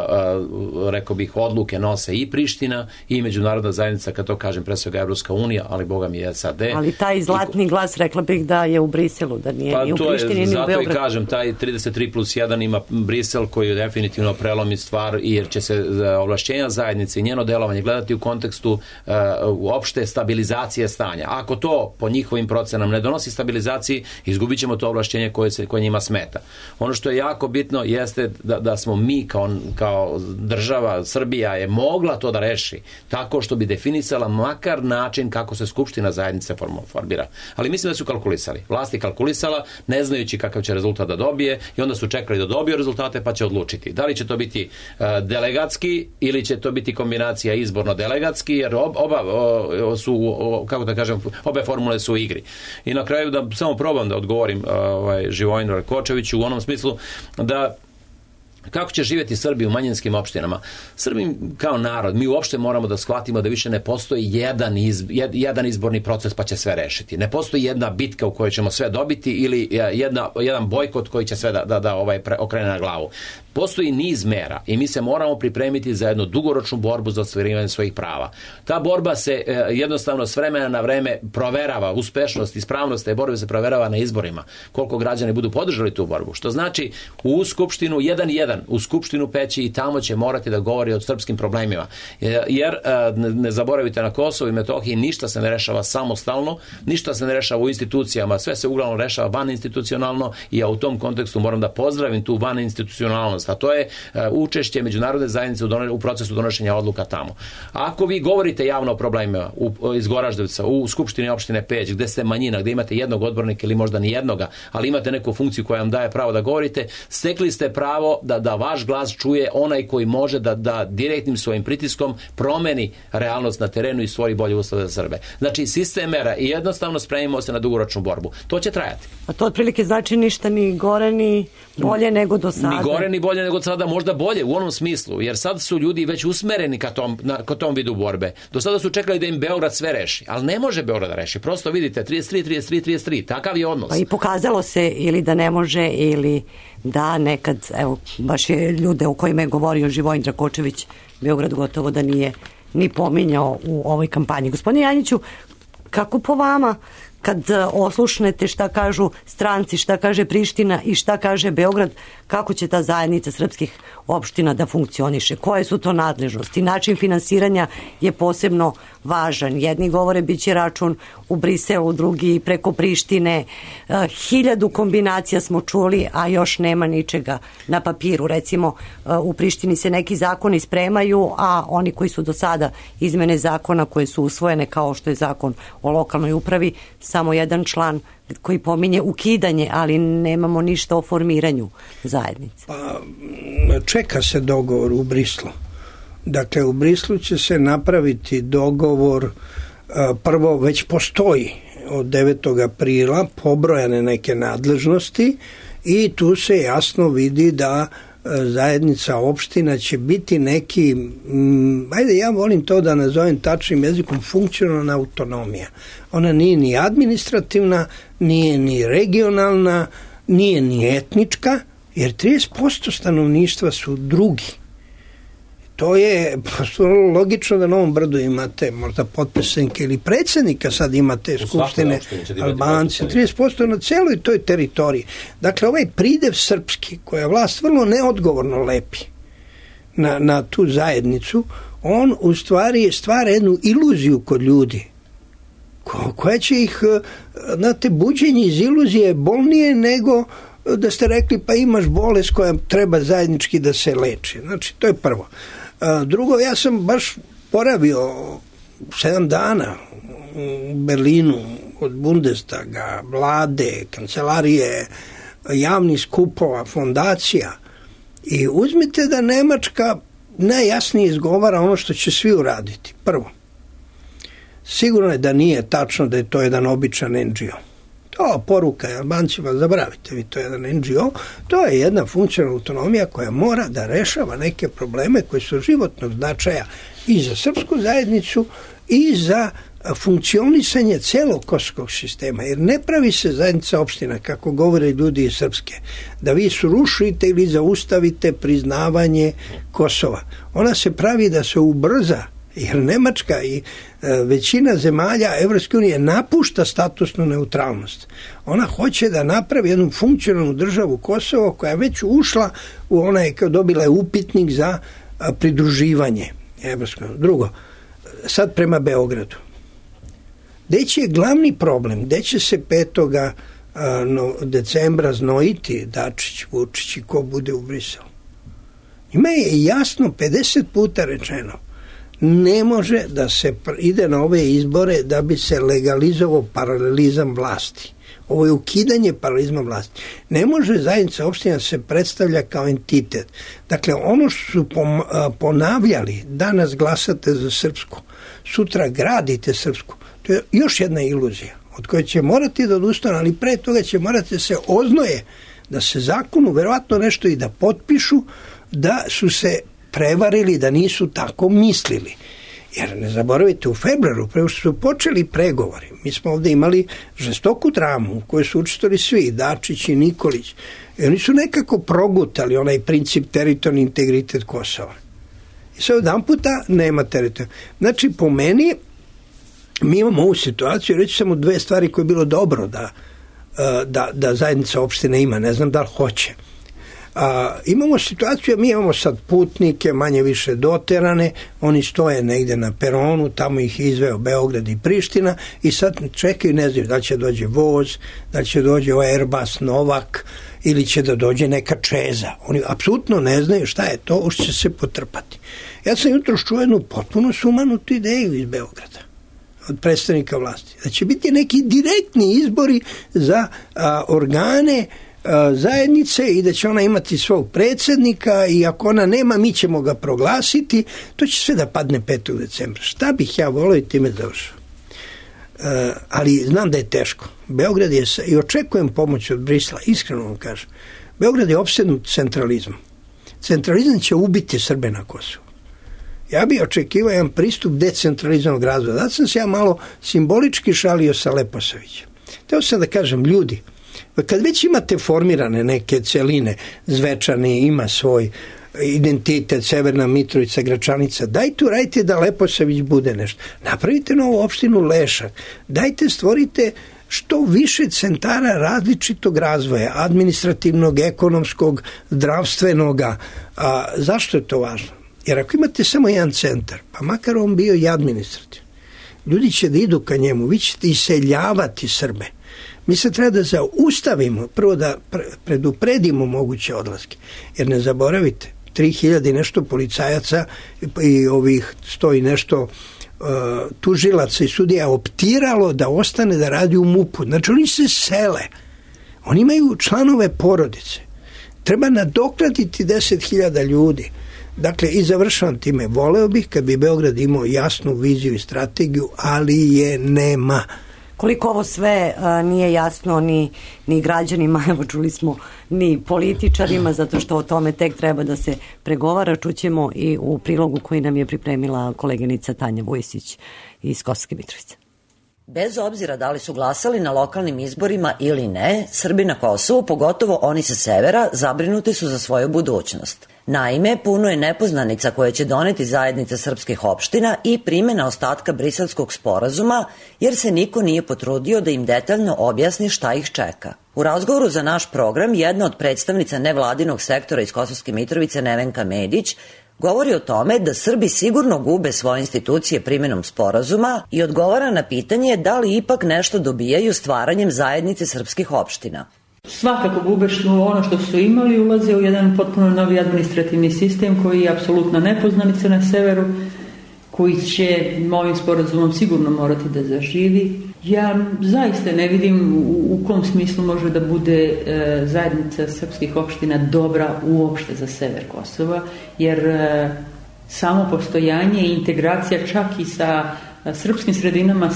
E: rekao bih odluke nose i Priština i međunarodna zajednica, kad to kažem pre svega Evropska unija, ali boga mi je SAD.
D: Ali taj zlatni glas, rekla bih da je u Briselu, da nije ni u Prištini ni u Beogradu.
E: Zato i kažem, taj 33+1 ima Brisel koji je definitivno prelomi stvar, jer će se ovlašćenja zajednice i njeno delovanje gledati u kontekstu uopšte stabilizacije stanja. Ako to po njihovim procenama ne donosi stabilizaciji, izgubit ćemo to ovlašćenje koje njima smeta. Ono što je jako bitno jeste da smo mi kao država Srbija je mogla to da reši tako što bi definisala makar način kako se skupština zajednice formira. Ali mislim da su kalkulisali. Vlast je kalkulisala ne znajući kakav će rezultat da dobije i onda su čekali da dobiju rezultate pa će odlučiti. Da li će to biti delegatski ili će to biti kombinacija izborno-delegatski, jer oba su, kako da kažem, obe formule su u igri. I na kraju da samo probam da odgovorim Živojinu Rakočeviću u onom smislu da kako će živjeti Srbi u manjinskim opštinama. Srbi kao narod, mi uopšte moramo da shvatimo da više ne postoji jedan izborni proces pa će sve rešiti. Ne postoji jedna bitka u kojoj ćemo sve dobiti ili jedan bojkot koji će sve da okrene na glavu. Postoji niz mera i mi se moramo pripremiti za jednu dugoročnu borbu za ostvarivanje svojih prava. Ta borba se jednostavno s vremena na vreme proverava, uspešnost, ispravnost te borbe se proverava na izborima, koliko građani budu podržali tu borbu. Što znači u Skupštinu 1:1, u Skupštinu peći i tamo će morati da govori o srpskim problemima. Jer ne zaboravite, na Kosovu i Metohiji ništa se ne rešava samostalno, ništa se ne rešava u institucijama, sve se uglavnom rešava vaninstitucionalno i ja u tom kontekstu moram da pozdravim tu vaninstitucionalnost, a to je učešće međunarodne zajednice u procesu donošenja odluka tamo. Ako vi govorite javno o problemima iz Goraždevca, u Skupštini opštine Peć, gde ste manjina, gde imate jednog odbornika ili možda ni jednoga, ali imate neku funkciju koja vam daje pravo da govorite, stekli ste pravo da vaš glas čuje onaj koji može da direktnim svojim pritiskom promeni realnost na terenu i stvori bolje uslove za Srbe. Znači, sistem mera i jednostavno spremimo se na dugoročnu borbu. To će trajati.
D: A to otprilike znači ništa ni gore ni bolje nego do sada.
E: Ni gore ni bolje nego sada, možda bolje u onom smislu, jer sad su ljudi već usmereni ka tom vidu borbe. Do sada su čekali da im Beograd sve reši, ali ne može Beograd da reši. Prosto vidite, 33, takav je odnos.
D: Pa i pokazalo se ili da ne može ili da nekad, evo, baš je ljude o kojima je govorio Živojin Rakočević, Beograd gotovo da nije ni pominjao u ovoj kampanji. Gospodine Janjiću, kako po vama, kad oslušnete šta kažu stranci, šta kaže Priština i šta kaže Beograd, kako će ta zajednica srpskih opština da funkcioniše? Koje su to nadležnosti? Način finansiranja je posebno važan. Jedni govore bit će račun u Briselu, drugi preko Prištine. 1000 kombinacija smo čuli, a još nema ničega na papiru. Recimo, u Prištini se neki zakoni spremaju, a oni koji su do sada izmene zakona koje su usvojene, kao što je zakon o lokalnoj upravi, samo jedan član koji pominje ukidanje, ali nemamo ništa o formiranju zajednice.
F: Pa, čeka se dogovor u Brislu. Dakle, u Brislu će se napraviti dogovor, prvo već postoji od 9. aprila pobrojane neke nadležnosti i tu se jasno vidi da zajednica opština će biti neki, ajde ja volim to da nazovem tačnim jezikom, funkcionalna autonomija. Ona nije ni administrativna, nije ni regionalna, nije ni etnička, jer 30% stanovništva su drugi. To je logično da na Novom Brdu imate možda potpredsjednika ili predsjednika, sad imate skupštine Albanci, 30% na celoj toj teritoriji. Dakle, ovaj pridev srpski, koja vlast vrlo neodgovorno lepi na tu zajednicu, on u stvari stvara jednu iluziju kod ljudi, koja će ih, znate, buđenje iz iluzije je bolnije nego da ste rekli pa imaš bolest koja treba zajednički da se leči. Znači, to je prvo. Drugo, ja sam baš boravio 7 dana u Berlinu od Bundestaga, vlade, kancelarije, javnih skupova, fondacija i uzmite da Nemačka najjasnije izgovara ono što će svi uraditi. Prvo, sigurno je da nije tačno da je to jedan običan NGO. To poruka je Albancima, zabravite vi, to je jedan NGO, to je jedna funkcionalna autonomija koja mora da rešava neke probleme koji su životnog značaja i za srpsku zajednicu i za funkcionisanje celog kosovskog sistema, jer ne pravi se zajednica opština, kako govore ljudi iz Srpske, da vi srušite ili zaustavite priznavanje Kosova. Ona se pravi da se ubrza, jer Nemačka i većina zemalja Evropske unije napušta statusnu neutralnost. Ona hoće da napravi jednu funkcionalnu državu Kosovo koja je već ušla u onaj, kao dobila je upitnik za pridruživanje Evropske unije. Drugo, sad prema Beogradu. Gde će glavni problem, gde će se 5. decembra znojiti Dačić, Vučić i ko bude u Briselu? Njima je jasno 50 puta rečeno, ne može da se ide na ove izbore da bi se legalizovao paralelizam vlasti. Ovo je ukidanje paralelizma vlasti. Ne može zajednica opština se predstavlja kao entitet. Dakle, ono što su ponavljali, danas glasate za Srpsku, sutra gradite Srpsku, to je još jedna iluzija od koje će morati da odustanu, ali pre toga će morati da se oznoje, da se zakonu verovatno nešto i da potpišu, da su se prevarili, da nisu tako mislili. Jer ne zaboravite, u februaru, prvo što su počeli pregovori, mi smo ovde imali žestoku dramu u kojoj su učestvovali svi, Dačić i Nikolić. I oni su nekako progutali onaj princip teritorijalni integritet Kosova. I sad jedan puta nema teritorijalni. Znači, po meni, mi imamo ovu situaciju, reći samo dve stvari koje je bilo dobro da zajednica opštine ima, ne znam da li hoće. Imamo situaciju, mi imamo sad putnike manje više doterane, oni stoje negde na peronu, tamo ih izveo Beograd i Priština i sad čekaju, ne znaju da li će dođe voz, da li će dođe Airbus Novak ili će da dođe neka čeza. Oni apsolutno ne znaju šta je to, už će se potrpati. Ja sam jutro čuo jednu potpuno sumanutu ideju iz Beograda od predstavnika vlasti, da će biti neki direktni izbori za organe zajednice i da će ona imati svog predsjednika i ako ona nema, mi ćemo ga proglasiti. To će sve da padne 5. decembra. Šta bih ja volio i time završao. Ali znam da je teško. Beograd je, i očekujem pomoć od Brisela, iskreno vam kažem, Beograd je opsednut centralizmom. Centralizam će ubiti Srbe na Kosovu. Ja bih očekivao jedan pristup decentralizovanog razvoja. Da sam se ja malo simbolički šalio sa Leposavićem. Teo sam da kažem, ljudi, kad već imate formirane neke celine, Zvečani ima svoj identitet, Severna Mitrovica, Gračanica, dajte uradite da Leposavić bude nešto. Napravite novu opštinu Lešak. Dajte stvorite što više centara različitog razvoja, administrativnog, ekonomskog, zdravstvenog. Zašto je to važno? Jer ako imate samo jedan centar, pa makar on bio i administrativ, ljudi će da idu ka njemu, vi ćete iseljavati Srbe. Mi se treba da zaustavimo, prvo da predupredimo moguće odlaske. Jer ne zaboravite, 3000 i nešto policajaca i ovih 100 i nešto tužilaca i sudija optiralo da ostane da radi u MUP-u. Znači oni se sele. Oni imaju članove porodice. Treba nadoknaditi 10.000 ljudi. Dakle, i završavam time. Voleo bih kad bi Beograd imao jasnu viziju i strategiju, ali je nema.
D: Koliko ovo sve nije jasno ni građanima, evo čuli smo, ni političarima, zato što o tome tek treba da se pregovara. Čućemo i u prilogu koji nam je pripremila koleginica Tanja Vujisić iz Kosovske Mitrovice.
M: Bez obzira da li su glasali na lokalnim izborima ili ne, Srbi na Kosovu, pogotovo oni sa severa, zabrinuti su za svoju budućnost. Naime, puno je nepoznanica koje će doneti zajednica srpskih opština i primjena ostatka Briselskog sporazuma, jer se niko nije potrudio da im detaljno objasni šta ih čeka. U razgovoru za naš program, jedna od predstavnica nevladinog sektora iz Kosovske Mitrovice, Nevenka Medić, govori o tome da Srbi sigurno gube svoje institucije primjenom sporazuma i odgovara na pitanje da li ipak nešto dobijaju stvaranjem zajednice srpskih opština.
R: Svakako gube što ono što su imali, ulaze u jedan potpuno novi administrativni sistem koji je apsolutna nepoznanica na severu, koji će ovim sporazumom sigurno morati da zaživi. Ja zaista ne vidim u kom smislu može da bude zajednica srpskih opština dobra uopšte za sever Kosova, jer samo postojanje i integracija čak i sa srpskim sredinama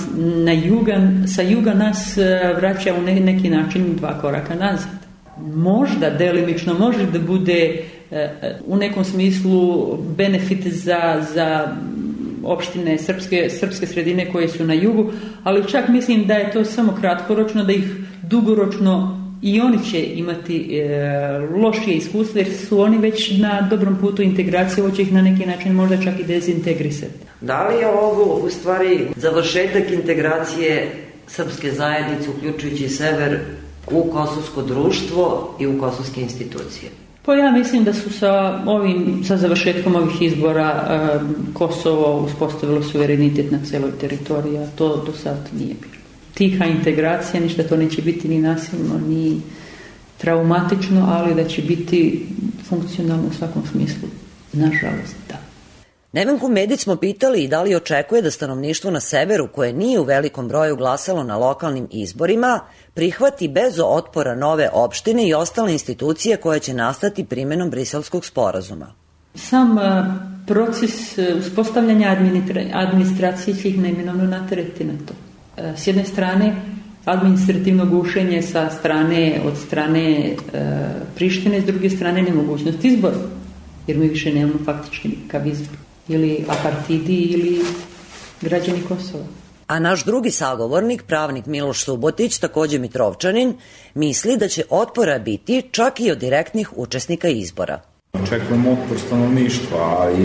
R: sa juga nas vraća u neki način 2 koraka nazad. Možda, delimično može da bude u nekom smislu benefit za opštine srpske sredine koje su na jugu, ali čak mislim da je to samo kratkoročno, da ih dugoročno i oni će imati lošije iskustvo, jer su oni već na dobrom putu integracije, ovo će ih na neki način možda čak i dezintegrisati.
M: Da li je ovo u stvari završetak integracije srpske zajednice, uključujući sever, u kosovsko društvo i u kosovske institucije?
R: Pa ja mislim da su sa završetkom ovih izbora Kosovo uspostavilo suverenitet na celoj teritoriji, a to do sad nije bilo. Tiha integracija, ništa to neće biti ni nasilno, ni traumatično, ali da će biti funkcionalno u svakom smislu Nažalost, da.
M: Nevenku Medić smo pitali i da li očekuje da stanovništvo na severu, koje nije u velikom broju glasalo na lokalnim izborima, prihvati bez otpora nove opštine i ostale institucije koje će nastati primenom Briselskog sporazuma.
R: Sam proces uspostavljanja administracije će ih neminovno natereti na to. S jedne strane, administrativno gušenje od strane Prištine, s druge strane nemogućnost izbora, jer mi više nemamo faktički nikakav izbor. Ili apartidi ili građani Kosova.
M: A naš drugi sagovornik, pravnik Miloš Subotić, takođe Mitrovčanin, misli da će otpora biti čak i od direktnih učesnika izbora.
S: Očekujem otpor stanovništva, ali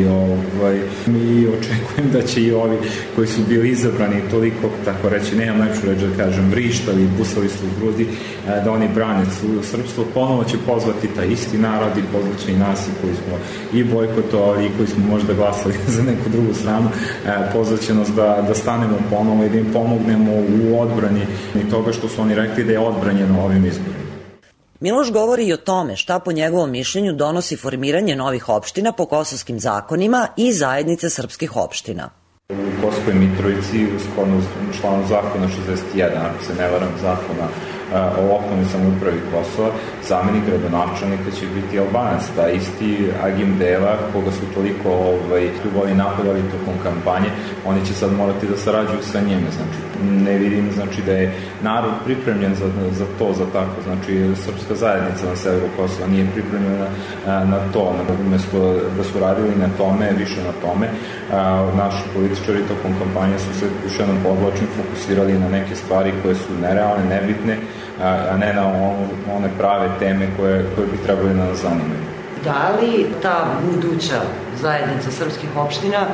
S: mi očekujem da će i ovi koji su bili izabrani toliko, tako reći, nemam najpšu reći da kažem, vrištali i busali su u grudi, da oni brane svoju srpstvo, ponovo će pozvati taj isti narod i pozvaće i nas koji smo i bojkotovali i koji smo možda glasali za neku drugu stranu, pozvaće nas da stanemo ponovo i da im pomognemo u odbrani i toga što su oni rekli da je odbranjeno ovim izborima.
M: Miloš govori i o tome šta po njegovom mišljenju donosi formiranje novih opština po kosovskim zakonima i zajednice srpskih opština.
S: U Kosovskoj Mitrovici, shodno članu zakona 61, ako se ne varam, zakona o lokalnoj samoupravi Kosova, zamenik gradonačelnika će biti Albanac, da isti Agim Dela, koga su toliko ljubali napadali tokom kampanje, oni će sad morati da sarađuju sa njime. Znači, ne vidim da je narod pripremljen za to, za tako. Znači, srpska zajednica na severu Kosova nije pripremljena na to. Umesto da su radili na tome, više na tome, naši političari tokom kampanje su se još jednom podvlačnim fokusirali na neke stvari koje su nerealne, nebitne, a ne na one prave teme koje bi trebali da nas zanimaju.
T: Da li ta buduća zajednica srpskih opština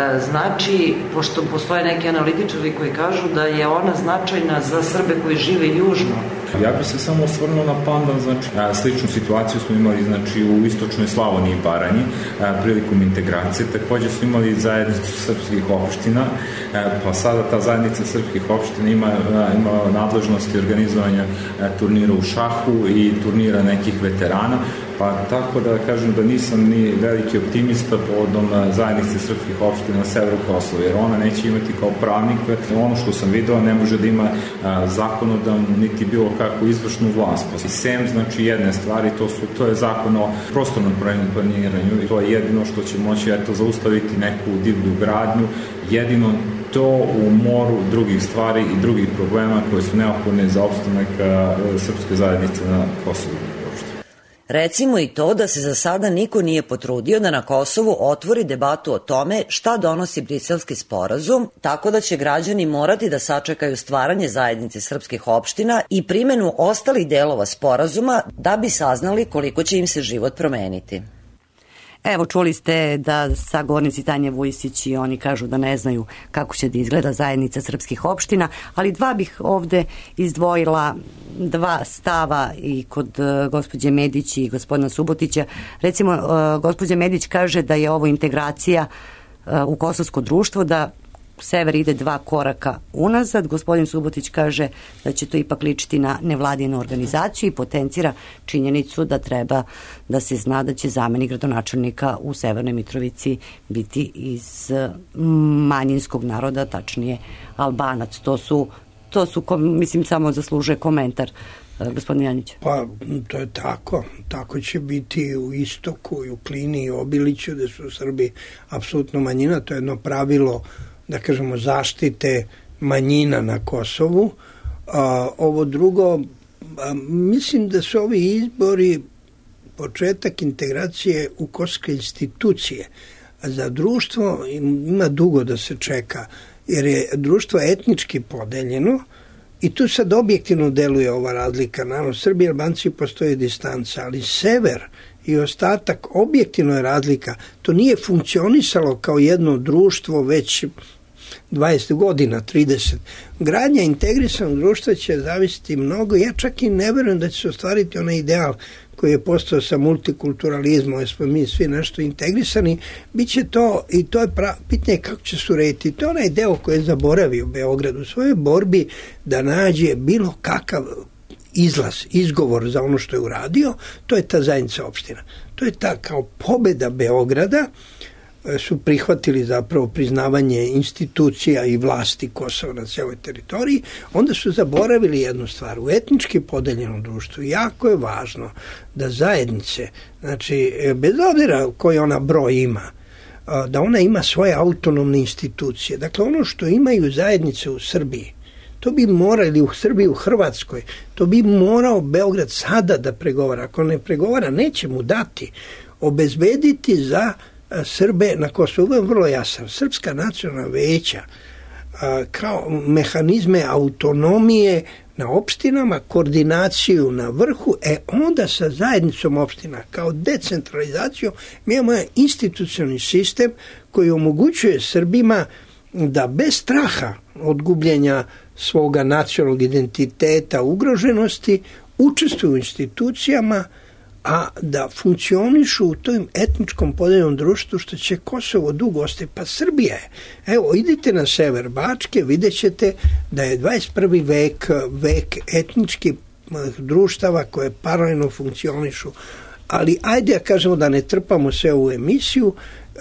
T: znači, pošto postoje neki analitičari koji kažu da je ona značajna za Srbe koji žive južno?
S: Ja bih se samo osvrnuo na pandan, znači, sličnu situaciju smo imali, znači, u istočnoj Slavoniji i Baranji, prilikom integracije, takođe su imali zajednicu srpskih opština, pa sada ta zajednica srpskih opština ima nadležnosti organizovanja turnira u šahu i turnira nekih veterana, pa tako da kažem da nisam ni veliki optimista povodom zajednice srpskih opština na severu Kosova, jer ona neće imati kao pravnik, ono što sam video ne može da ima zakonodavnu niti bilo kakvu izvršnu vlast. I sem, znači, jedne stvari, to je zakon o prostornom planiranju i to je jedino što će moći zaustaviti neku divlju gradnju, jedino to u moru drugih stvari i drugih problema koje su neophodne za opstanak srpske zajednice na Kosovu.
M: Recimo i to da se za sada niko nije potrudio da na Kosovu otvori debatu o tome šta donosi Briselski sporazum, tako da će građani morati da sačekaju stvaranje zajednice srpskih opština i primenu ostalih delova sporazuma da bi saznali koliko će im se život promeniti.
D: Evo, čuli ste da sagovornici Tanja Vujsić i oni kažu da ne znaju kako će da izgleda zajednica srpskih opština, ali bih ovde izdvojila dva stava i kod gospođe Medić i gospodina Subotića. Recimo, gospođa Medić kaže da je ovo integracija u kosovsko društvo, da sever ide 2 koraka unazad. Gospodin Subotić kaže da će to ipak ličiti na nevladinu organizaciju i potencira činjenicu da treba da se zna da će zamenik gradonačelnika u Severnoj Mitrovici biti iz manjinskog naroda, tačnije Albanac. To su mislim, samo zaslužuje komentar. Gospodin Janjić.
F: Pa, to je tako. Tako će biti u Istoku, i u Klini, i u Obiliću, gde su Srbi apsolutno manjina. To je jedno pravilo, da kažemo, zaštite manjina na Kosovu. Ovo drugo, mislim da su ovi izbori početak integracije u kosovske institucije. Za društvo ima dugo da se čeka, jer je društvo etnički podeljeno i tu sad objektivno deluje ova razlika. Naravno, Srbi i Albanci postoji distanca, ali sever i ostatak objektivno je razlika. To nije funkcionisalo kao jedno društvo već 20 godina, 30. Gradnja integrisanog društva će zavisiti mnogo. Ja čak i ne verujem da će se ostvariti onaj ideal koji je postao sa multikulturalizmom, jer smo mi svi nešto integrisani. Biće to, i to je pitanje kako će se urediti. To je onaj deo koji je zaboravio Beograd u svojoj borbi da nađe bilo kakav izgovor za ono što je uradio, to je ta zajednica opština. To je ta kao pobeda Beograda, su prihvatili zapravo priznavanje institucija i vlasti Kosova na cijeloj teritoriji, onda su zaboravili jednu stvar. U etnički podeljenom društvu jako je važno da zajednice, znači bez obzira koji ona broj ima, da ona ima svoje autonomne institucije. Dakle, ono što imaju zajednice u Srbiji, to bi morali u Srbiji, u Hrvatskoj, to bi morao Beograd sada da pregovara. Ako ne pregovara, neće mu dati, obezbediti za Srbe na Kosovu. Je vrlo jasan. Srpska nacionalna veća kao mehanizme autonomije na opštinama, koordinaciju na vrhu, onda sa zajednicom opština kao decentralizaciju mi imamo institucionalni sistem koji omogućuje Srbima da bez straha od gubljenja svoga nacionalnog identiteta, ugroženosti, učestvuju u institucijama, a da funkcionišu u tom etničkom podeljenom društvu, što će Kosovo dugo ostati. Pa Srbija je. Evo, idite na sever Bačke, vidjet ćete da je 21. vek etničkih društava koje paralelno funkcionišu. Ali ajde ja kažemo da ne trpamo sve u emisiju,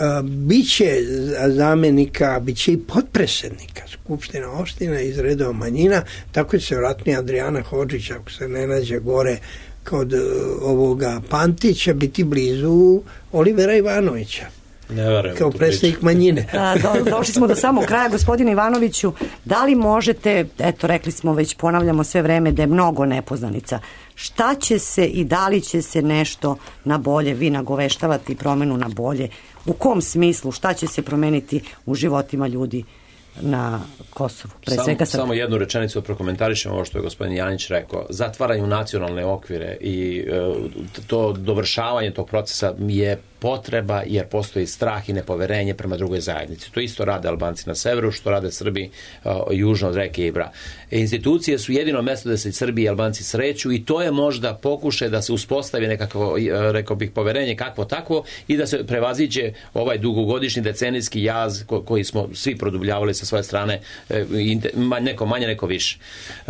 F: biće zamenika, biće i potpredsjednika Skupština opština iz redova manjina, tako će se vratni Adrijana Hodžić, ako se ne nađe gore kod ovoga Pantića, biti blizu Olivera Ivanovića. Kao predstavnik manjine.
D: Došli smo do samog kraja, gospodine Ivanoviću, da li možete, eto rekli smo već, ponavljamo sve vreme da je mnogo nepoznanica, šta će se i da li će se nešto na bolje, vi nagoveštavati promenu na bolje, u kom smislu, šta će se promeniti u životima ljudi na Kosovu?
E: Samo jednu rečenicu prokomentarišem ovo što je gospodin Janić rekao. Zatvaranju nacionalne okvire i to dovršavanje tog procesa je potreba, jer postoji strah i nepoverenje prema drugoj zajednici. To isto rade Albanci na severu, što rade Srbi južno od reke Ibra. Institucije su jedino mesto da se Srbi i Albanci sreću i to je možda pokušaj da se uspostavi nekako, rekao bih, poverenje kakvo takvo i da se prevaziđe ovaj dugogodišnji decenijski jaz koji smo svi produbljavali sa svoje strane, neko manje, neko više.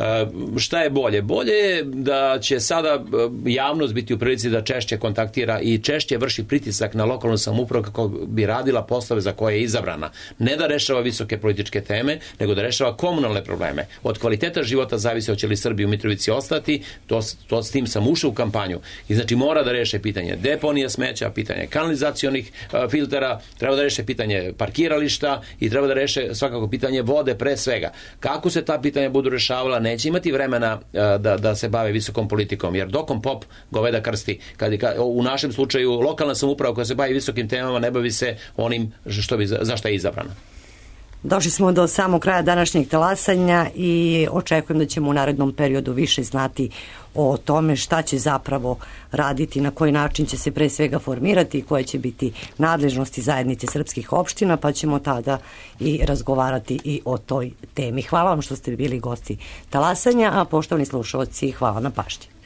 E: Šta je bolje? Bolje je da će sada javnost biti u prilici da češće kontaktira i češće vrši pritisak na lokalnu samoupravu kako bi radila poslove za koje je izabrana. Ne da rešava visoke političke teme, nego da rešava komunalne probleme. Od kvaliteta života zavisi hoće li Srbi u Mitrovici ostati, to s tim sam ušao u kampanju. I znači mora da reše pitanje deponije smeća, pitanje kanalizacionih filtera, treba da reše pitanje parkirališta i treba da reše svakako pitanje vode pre svega. Kako se ta pitanja budu rešavala, neće imati vremena da se bave visokom politikom, jer dokom pop goveda krsti. U našem slučaju lokalna samouprava koja se bavi visokim temama ne bavi se onim za što je izabrana.
D: Došli smo do samog kraja današnjeg talasanja i očekujem da ćemo u narednom periodu više znati o tome šta će zapravo raditi, na koji način će se pre svega formirati i koje će biti nadležnosti zajednice srpskih opština, pa ćemo tada i razgovarati i o toj temi. Hvala vam što ste bili gosti talasanja, a poštovani slušalci, hvala na pažnji.